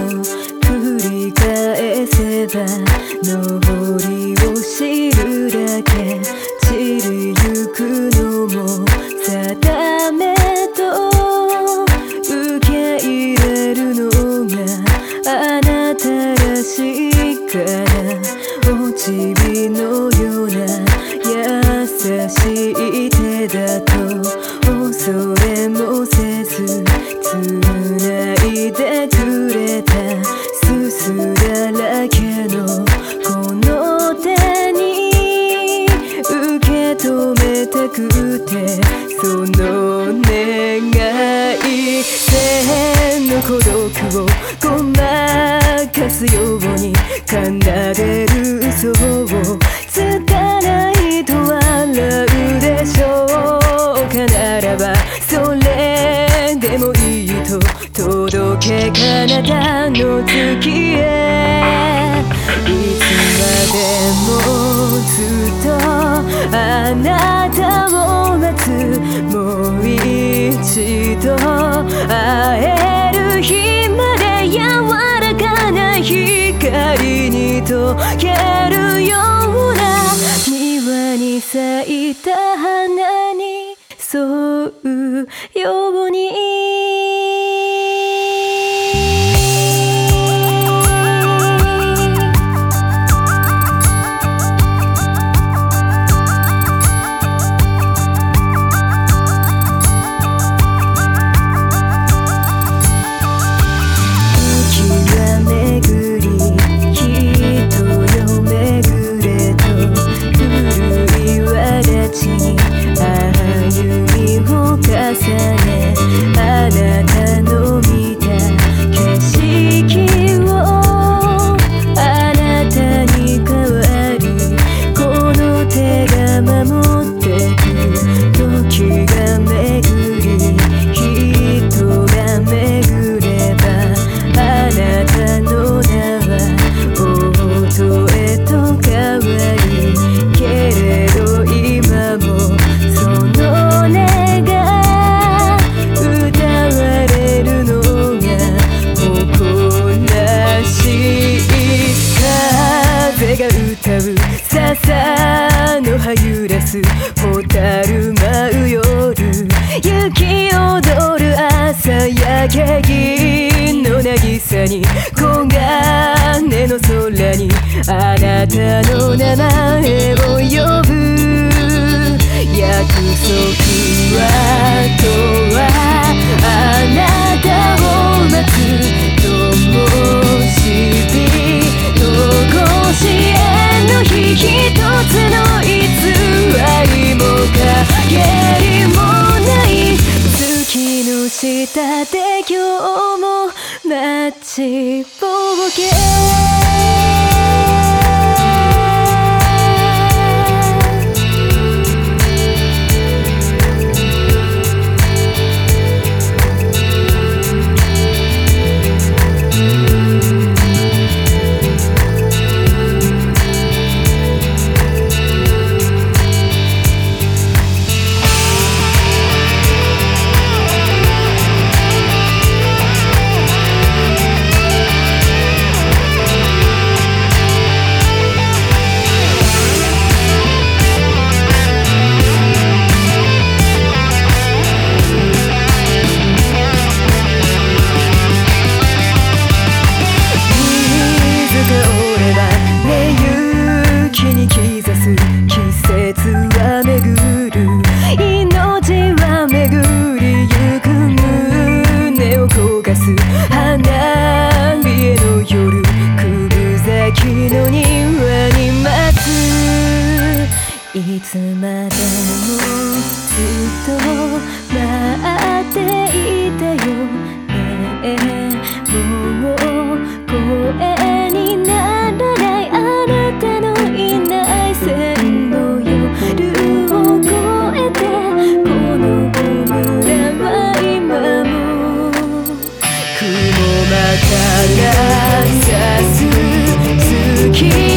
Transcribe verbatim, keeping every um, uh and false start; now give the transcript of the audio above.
繰り返せば上りを知るだけ散りゆくのも定めと受け入れるのがあなたらしいからおちびのような優しい手だと恐れもせず繋いでくれたすすだらけのこの手に受け止めたくてその願い千の孤独をごまかすように奏でる嘘をつかないと笑うでしょうかならばそれでもいいと届け彼方の月へいつまでもずっとあなたを待つもう一度会える日まで柔らかな光に溶けるような庭に咲いた花に沿うようにあなたの見た景色をあなたに代わりこの手が守ってく時が巡り人が巡ればあなたの名は音へと変わるけれど今もその願い風が歌う笹の葉揺らす蛍舞う夜雪踊る朝焼け銀の渚に黄金の空にあなたの名前を呼ぶ約束はとはあなたを待つ灯火残しへの日一つの偽りも陰りもない月の下で今日も待ちぼうけいつまでもずっと待っていたよねもう声にならないあなたのいない線の夜を越えてこの村は今も雲間から差す月